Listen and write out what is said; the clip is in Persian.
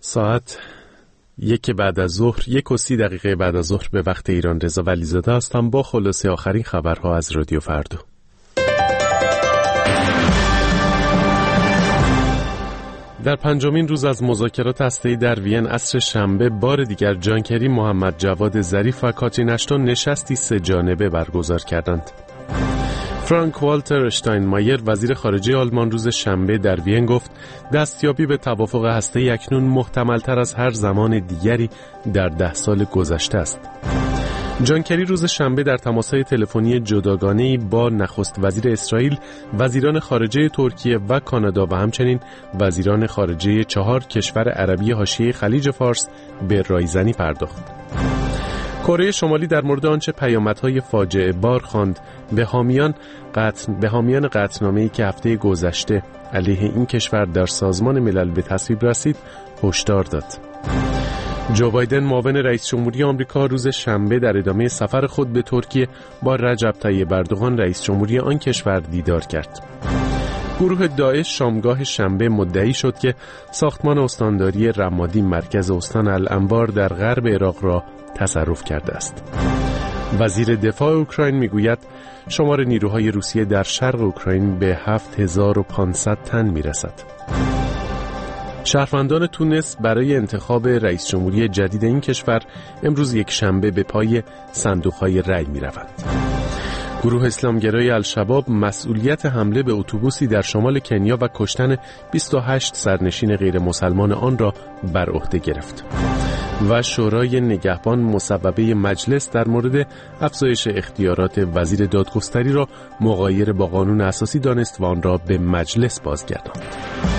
ساعت 1 بعد از ظهر، 1:30 بعد از ظهر به وقت ایران. رضا ولیزاده هستم با خلاصه آخرین خبرها از رادیو فردا. در پنجمین روز از مذاکرات هسته‌ای در وین عصر شنبه بار دیگر جان کری، محمد جواد ظریف و کاترین اشتون نشستی 3 جانبه برگزار کردند. فرانک والتر اشتاینمایر وزیر خارجه آلمان روز شنبه در وین گفت دستیابی به توافق هسته‌ای اکنون محتمل‌تر از هر زمان دیگری در 10 سال گذشته است. جان کری روز شنبه در تماس‌های تلفنی جداگانه‌ای با نخست وزیر اسرائیل، وزیران خارجه ترکیه و کانادا و همچنین وزیران خارجه 4 کشور عربی حاشیه خلیج فارس به رایزنی پرداخت. کره شمالی در مورد آنچه پیامدهای فاجعه بار خواند به حامیان قطعنامه‌ای که هفته گذشته علیه این کشور در سازمان ملل به تصویب رسید هشدار داد. جو بایدن معاون رئیس جمهوری آمریکا روز شنبه در ادامه سفر خود به ترکیه با رجب طیب اردوغان رئیس جمهوری آن کشور دیدار کرد. گروه داعش شامگاه شنبه مدعی شد که ساختمان استانداری رمادی مرکز استان الانبار در غرب عراق را تصرف کرده است. وزیر دفاع اوکراین میگوید شمار نیروهای روسیه در شرق اوکراین به 7500 تن میرسد. شهروندان تونس برای انتخاب رئیس جمهوری جدید این کشور امروز یک شنبه به پای صندوق‌های رأی می‌روند. گروه اسلامگرای الشباب مسئولیت حمله به اتوبوسی در شمال کنیا و کشتن 28 سرنشین غیر مسلمان آن را بر عهده گرفت. و شورای نگهبان مصوبه مجلس در مورد افزایش اختیارات وزیر دادگستری را مغایر با قانون اساسی دانست و آن را به مجلس بازگرداند.